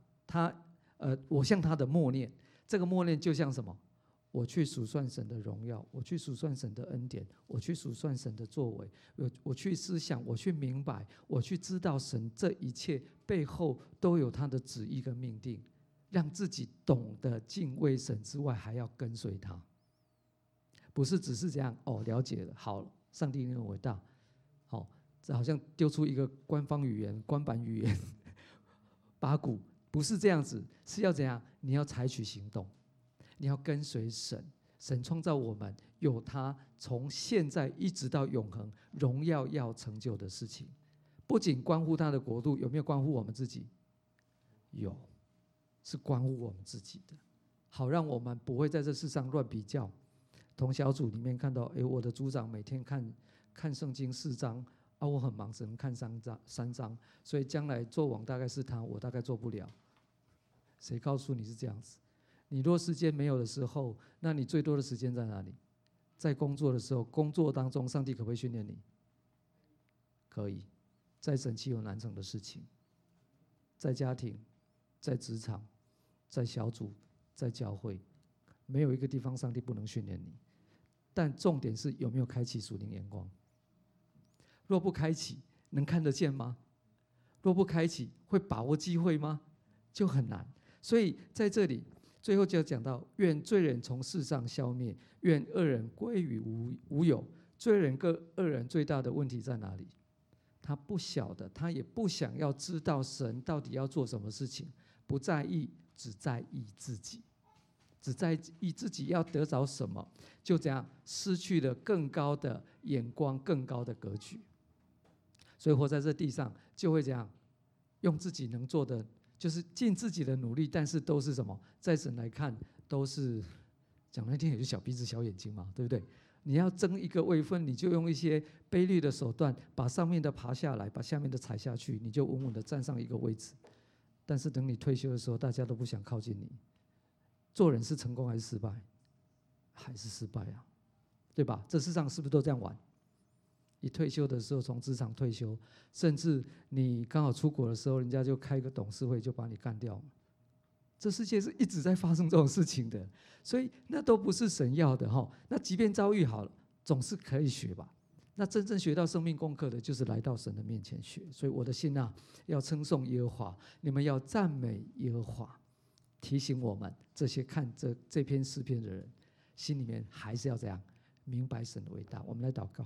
他的默念。这个默念就像什么？我去数算神的荣耀，我去数算神的恩典，我去数算神的作为，我去思想，我去明白，我去知道神这一切背后都有他的旨意跟命定，让自己懂得敬畏神之外，还要跟随他。不是只是这样了解了，好，上帝你很伟大，好，这好像丢出一个官方语言、官版语言八股，不是这样子，是要怎样？你要采取行动，你要跟随神。神创造我们，有他从现在一直到永恒荣耀要成就的事情，不仅关乎他的国度，有没有关乎我们自己？有，是关乎我们自己的，好让我们不会在这世上乱比较。同小组里面看到，我的组长每天看圣经4章啊，我很忙，只能看3章，所以将来做王大概是他，我大概做不了。谁告诉你是这样子？你若时间没有的时候，那你最多的时间在哪里？在工作的时候，工作当中，上帝可不可以训练你？可以。在神岂有难成的事情？在家庭，在职场，在小组，在教会，没有一个地方上帝不能训练你。但重点是有没有开启属灵眼光。若不开启，能看得见吗？若不开启，会把握机会吗？就很难。所以在这里最后就讲到，愿罪人从世上消灭，愿恶人归于无有。罪人跟恶人最大的问题在哪里？他不晓得，他也不想要知道神到底要做什么事情，不在意，只在意自己，只在意自己要得着什么，就这样失去了更高的眼光，更高的格局。所以活在这地上就会这样，用自己能做的，就是尽自己的努力，但是都是什么？在神来看，都是讲难听也是小鼻子小眼睛嘛，对不对？你要争一个位分，你就用一些卑劣的手段，把上面的爬下来，把下面的踩下去，你就稳稳的站上一个位置。但是等你退休的时候，大家都不想靠近你。做人是成功还是失败？还是失败啊，对吧？这世上是不是都这样玩？你退休的时候从职场退休，甚至你刚好出国的时候，人家就开个董事会就把你干掉了。这世界是一直在发生这种事情的，所以那都不是神要的哈。那即便遭遇好了，总是可以学吧。那真正学到生命功课的，就是来到神的面前学。所以我的心啊，要称颂耶和华，你们要赞美耶和华。提醒我们这些看这篇诗篇的人，心里面还是要这样明白神的伟大。我们来祷告。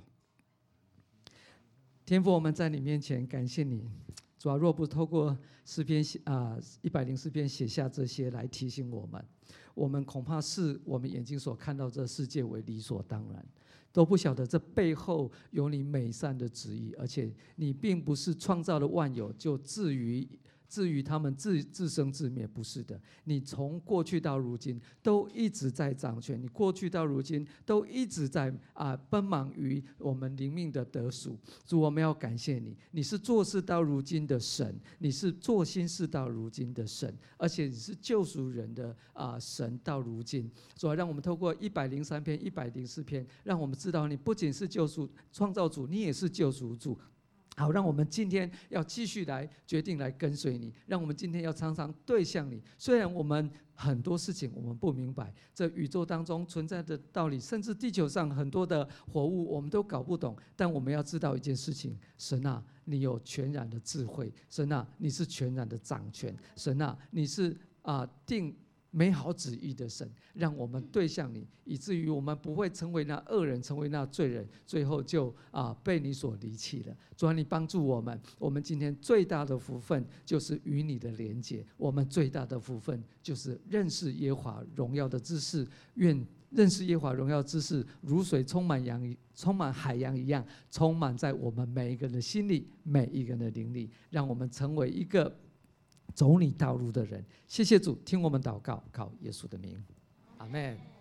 天父，我们在你面前感谢你，主啊，若不透过诗篇104篇写下这些来提醒我们，我们恐怕视我们眼睛所看到这世界为理所当然，都不晓得这背后有你美善的旨意，而且你并不是创造了万有就至于他们自生自灭，不是的。你从过去到如今都一直在掌权，你过去到如今都一直在奔忙于我们灵命的得赎。主，我们要感谢你，你是做事到如今的神，你是做新事到如今的神，而且你是救赎人的神到如今。主，让我们透过103篇、104篇，让我们知道你不仅是救赎创造主，你也是救赎主。好，让我们今天要继续来决定来跟随你，让我们今天要常常对向你。虽然我们很多事情我们不明白，这宇宙当中存在的道理，甚至地球上很多的活物我们都搞不懂，但我们要知道一件事情：神啊，你有全然的智慧；神啊，你是全然的掌权；神啊，你是定美好旨意的神，让我们对向你，以至于我们不会成为那恶人，成为那罪人，最后就被你所离弃了。主啊，你帮助我们，我们今天最大的福分就是与你的连结，我们最大的福分就是认识耶和华荣耀的知识。愿认识耶和华荣耀知识如水充满海洋一样，充满在我们每一个人的心里，每一个人的灵里，让我们成为一个走你道路的人。谢谢主，听我们祷告，靠耶稣的名，阿们。